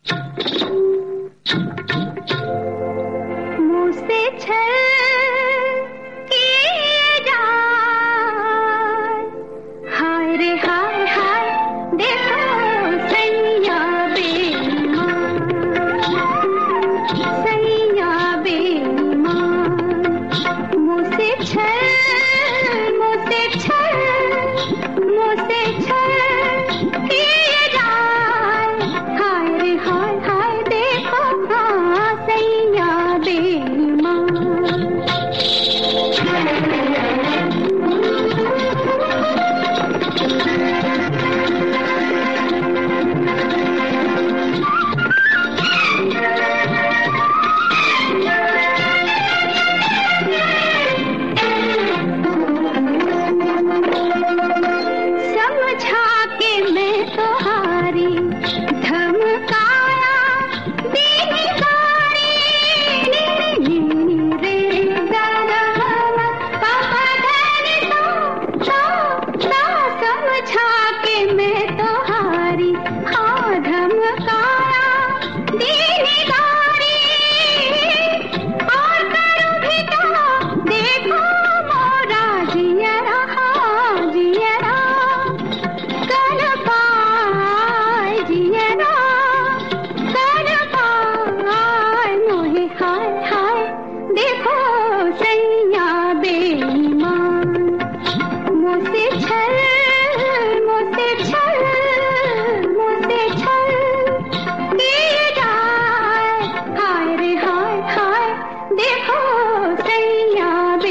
मुझसे छल किए जाए, हाय रे हाय हाय देखो सैया बेईमान, सैया बेईमान। मुझसे छल किए जाए, हाय रे हाय हाय देखो हाँ सैया बेईमान। समझा के मैं तो हारी, धमकाया दीनी सारी, नी रे गा गा मा पापा धनी सा। समझा के मैं तो हारी, हाँ धमकाया दीनी सारी। और करूं भी तो देखो मोरा जियरा, जियरा कर पाए, जियरा कर पाए मोहे, हाय हाय देखो सैया बेईमान। मुझसे छल किए जाए, हाय रे हाय हाय देखो सैया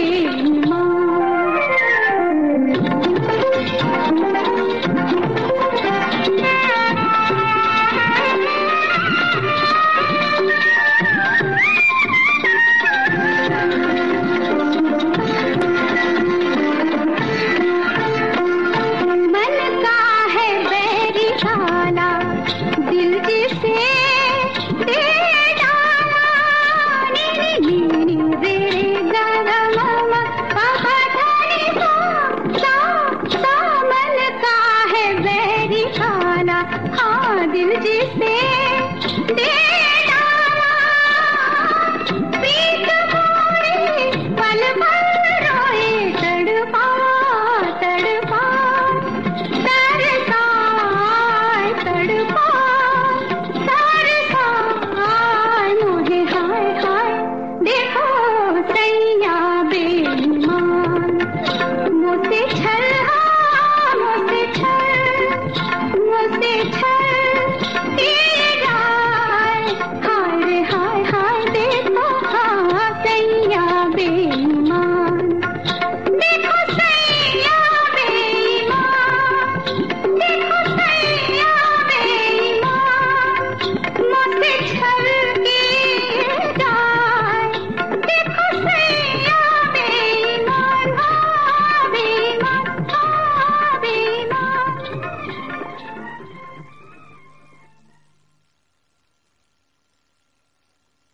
मन का है बैरी डाला, दिल जिसे दे डाला, नी रे गा गा मा पापा धनी सा। मन का है बैरी डाला, हाँ दिल जिसे दे डाला।